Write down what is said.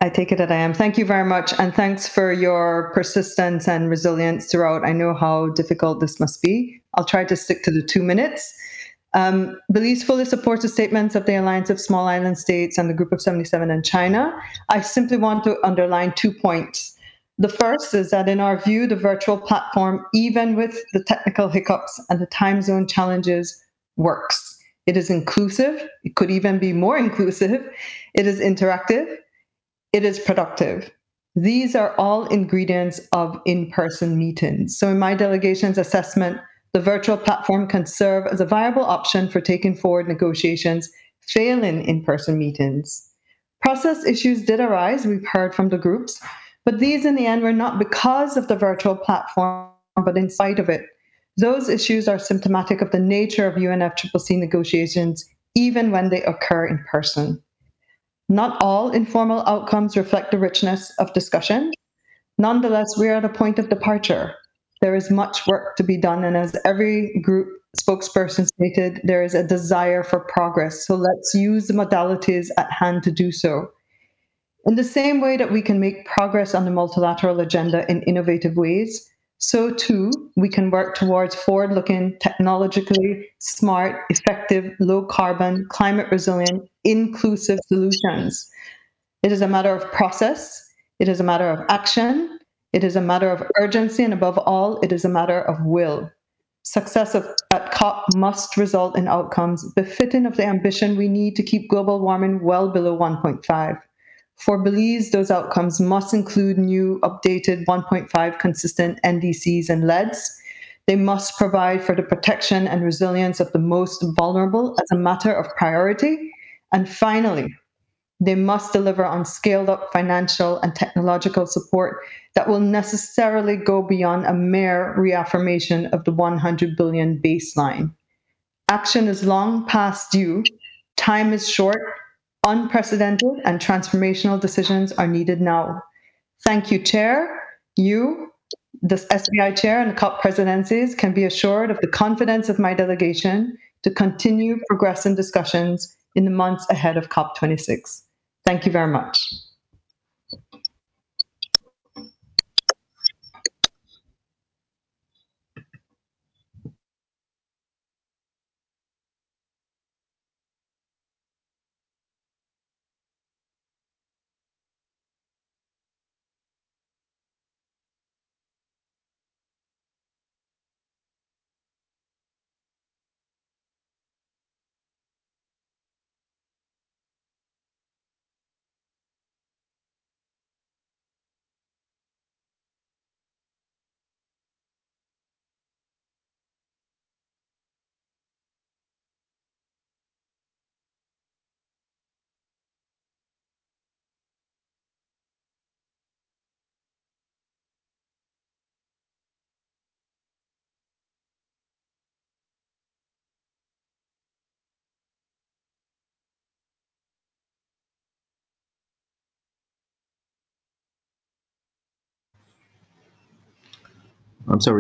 I take it that I am. Thank you very much. And thanks for your persistence and resilience throughout. I know how difficult this must be. I'll try to stick to the 2 minutes. Belize fully supports the statements of the Alliance of Small Island States and the Group of 77 in China. I simply want to underline 2 points. The first is that, in our view, the virtual platform, even with the technical hiccups and the time zone challenges, works. It is inclusive. It could even be more inclusive. It is interactive. It is productive. These are all ingredients of in person meetings. So, in my delegation's assessment, the virtual platform can serve as a viable option for taking forward negotiations failing in person meetings. Process issues did arise, we've heard from the groups, but these in the end were not because of the virtual platform, but in spite of it. Those issues are symptomatic of the nature of UNFCCC negotiations, even when they occur in person. Not all informal outcomes reflect the richness of discussion. Nonetheless, we are at a point of departure. There is much work to be done, and as every group spokesperson stated, there is a desire for progress. So let's use the modalities at hand to do so. In the same way that we can make progress on the multilateral agenda in innovative ways, so too we can work towards forward looking, technologically smart, effective, low carbon, climate resilient, inclusive solutions. It is a matter of process, it is a matter of action, it is a matter of urgency, and above all, it is a matter of will. At COP must result in outcomes befitting of the ambition we need to keep global warming well below 1.5. For Belize, those outcomes must include new, updated 1.5 consistent NDCs and LEDs. They must provide for the protection and resilience of the most vulnerable as a matter of priority. And finally, they must deliver on scaled up financial and technological support that will necessarily go beyond a mere reaffirmation of the 100 billion baseline. Action is long past due, time is short, unprecedented, and transformational decisions are needed now. Thank you, Chair. You, the SBI Chair, and the COP presidencies can be assured of the confidence of my delegation to continue progressing discussions in the months ahead of COP26. Thank you very much. I'm sorry.